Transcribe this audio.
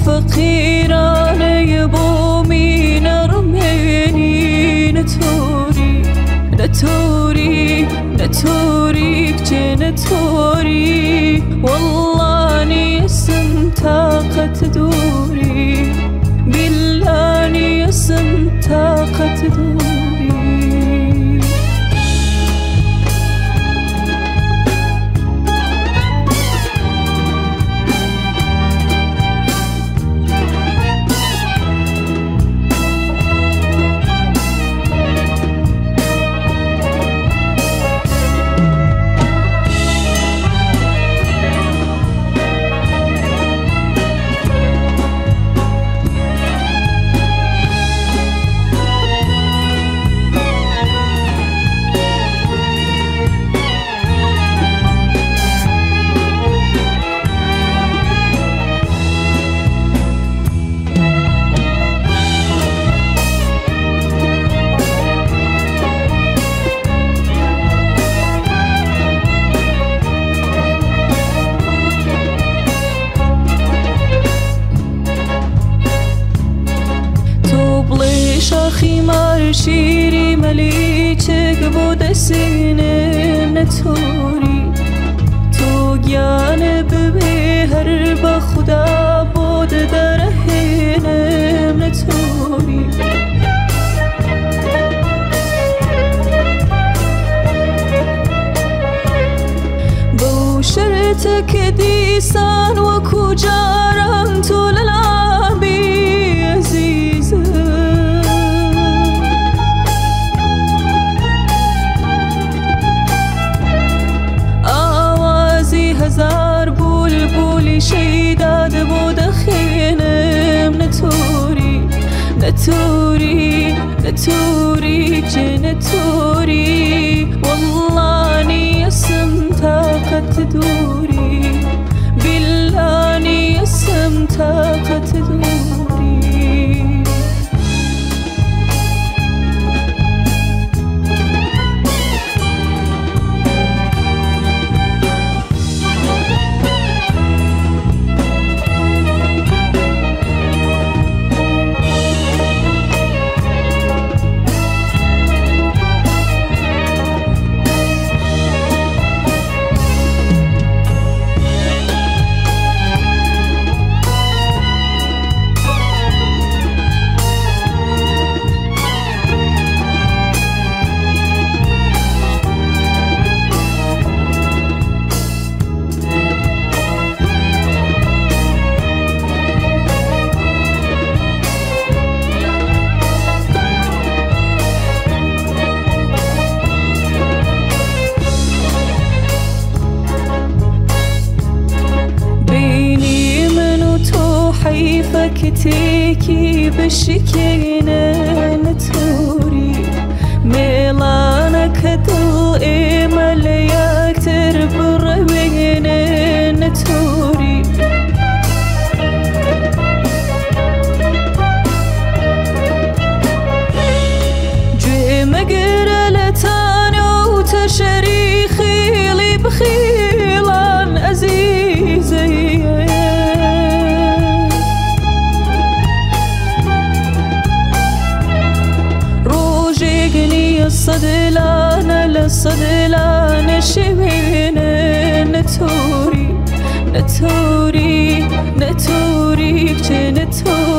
فقیرانه بومی نرمینی نتوری نتوری نتوری که نتوری والله نیستم طاقت دوری بالله نیستم طاقت دوری شاخی مار شیری ملیچک بود سینه نتوری تو گیانه ببی هر با خدا بود درهینم نتوری بو شرط که دیسان و کجارم تو للابی عزیزم هزار بلبلی شیداد بود خینم نتوری نتوری نتوری که نتوری والله نیستم طاقت دوری بالله نیستم طاقت دوری حیفه تیکی بشکینه نتوری میلانه که دل ایمال یکتر بربینه نتوری جوی مگر لتانو تشری خیلی بخیلان عزیزی صدلانه لصدلانه شبینه نتوری نتوری نتوری که نتوری